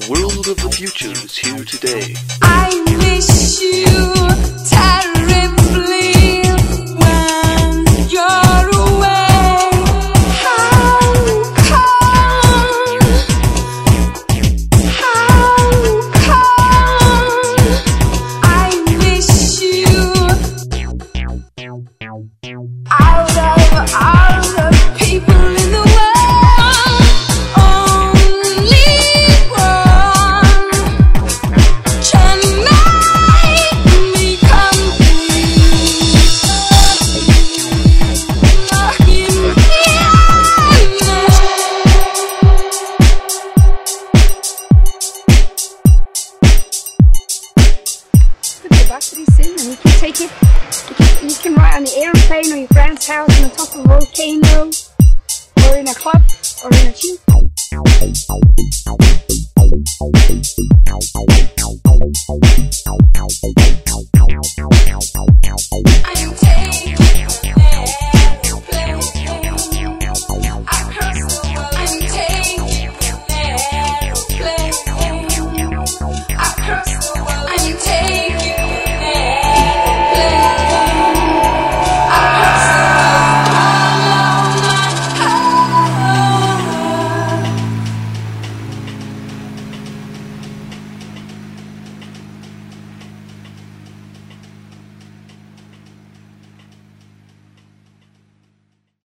world of the future is here today. I miss you terribly when you're away. How come I miss you? Out of all the people in the world, only one can make me complete. Could go back pretty soon, and you can take it. You can ride on the airplane or your friend's house on the top of a volcano, or in a club, or in a tube.